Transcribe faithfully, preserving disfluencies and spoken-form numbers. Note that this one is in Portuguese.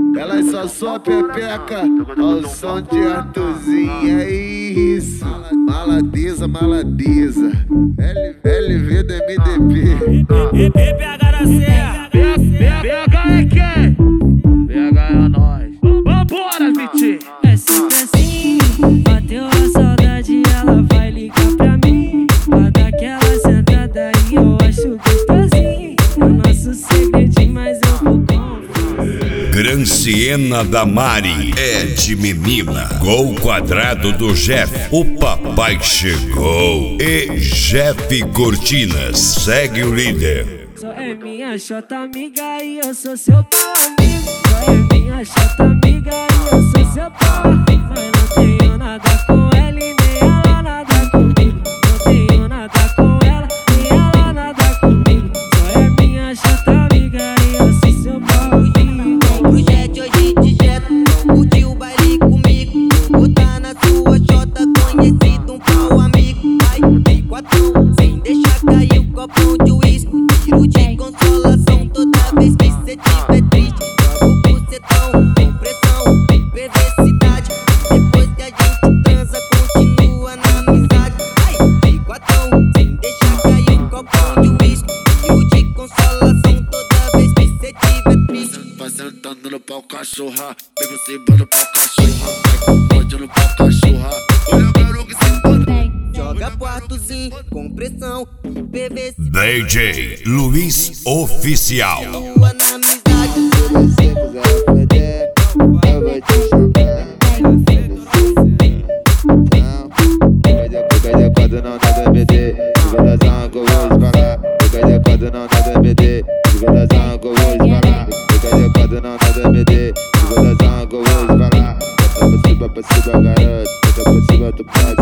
Elas só sua pepeca ao som de Arthurzinho. É isso. Maladeza, maladeza. L V do M D P. P H da Serra. P H é quem? P H é nós. Vambora, Vitinho. É sempre assim. Bateu a saudade, ela vai ligar pra mim. Pra dar aquela sentada e eu acho gostosinho. É o nosso segredinho, mas eu vou confiar. Granciena da Mari é de menina. Gol quadrado do Jeff, o papai chegou. E Jeff Cortinas segue o líder. Só é minha chota amiga e eu sou seu pau amigo. Só é minha chota amiga e eu sou seu pau amigo. Mas não tenho nada com ela e nem ela nada comigo. Não tenho nada com ela e ela nada comigo. Só é minha chota amiga e eu sou seu pau amigo. Pro jet hoje de jet, curti o baile comigo. Botar na sua chota, conhecido um pau amigo. Vai, vem quatro, sem deixar cair o copão de uísque. Tiro de consolação toda vez que cê tiver triste. Jogo o bucetão, com pressão, perversidade. Depois que a gente transa, continua na amizade. Vai, vem quatro, sem deixar cair o copão de uísque. Tiro de consolação toda vez que cê tiver triste. Vai sentando no pau cachorra, vem por cima no pau cachorra, vai pode no pau cachorra. Olha o garoto que se importa. Joga pro Arthurzinho, com pressão, perversidade. D J Luiz Oficial. Continua na amizade. Se você quiser perder, eu vou te chamar. Fica de quando não dá D B D, de verdade que eu vou espalhar. Fica de quando não dá D B D, de verdade que eu vou espalhar. Fica de quando não dá D B D, de verdade que eu vou espalhar. Bota pra cima, pra cima, garoto. Bota pra cima, tu pode.